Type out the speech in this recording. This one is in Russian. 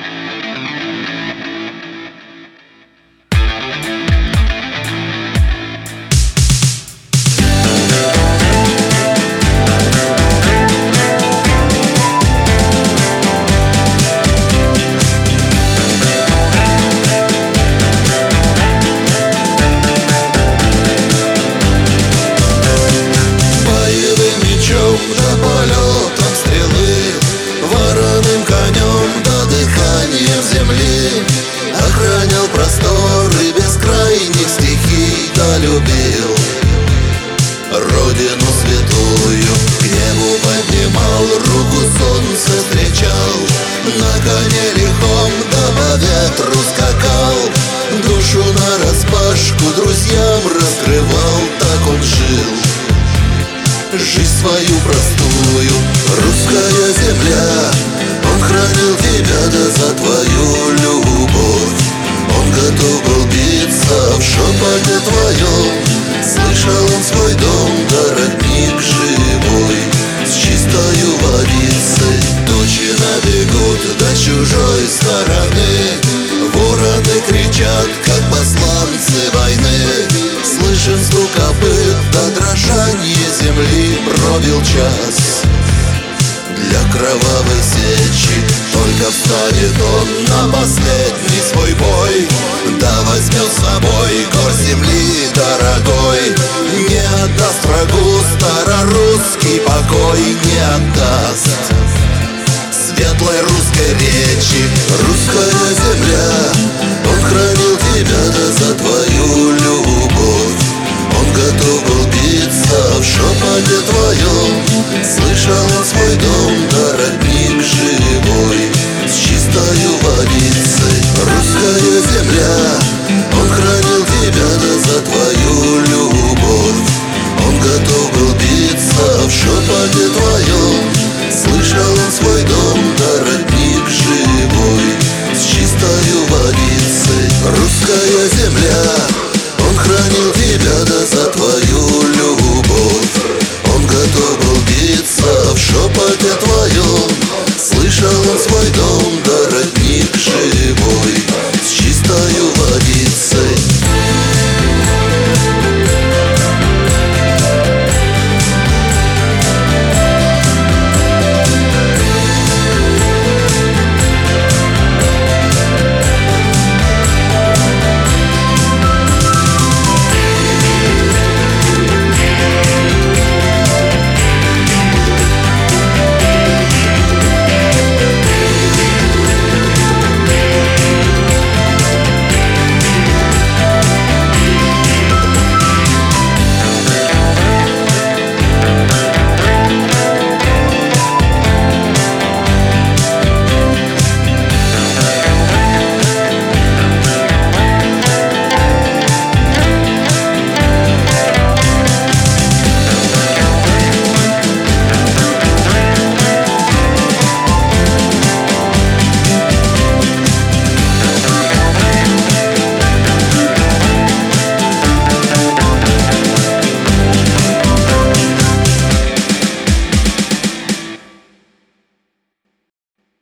Охранял просторы бескрайних стихий, да любил родину святую. К небу поднимал руку, солнце встречал, на коне лихом да по ветру скакал. Душу нараспашку друзьям раскрывал, так он жил жизнь свою простую. Русская земля, он хранил тебя, да за твою любовь он готов был биться в шепоте твоем. Слышал он свой дом, да родник живой, с чистою водицей. Тучи набегут до чужой стороны, вороны кричат, как посланцы войны. Слышен звук копыт, да дрожанье земли. Пробил час для кровавой сечи, только встанет он на последний свой бой, да возьмет с собой гор земли дорогой. Не отдаст врагу старорусский покой, не отдаст светлой русской речи. Русская земля, он хранил тебя, да за твою любовь он готов был биться в шепоте твоем. Слышал он свой дом, да родник живой, с чистою водицей. Русская земля, он хранил тебя, да за твою любовь он готов был биться в шепоте твоем. Слышал он свой дом, да родник живой, с чистою водицей. Русская земля, он хранил тебя, да за твою любовь он готов был биться в шепоте твоем. Слышал он свой дом,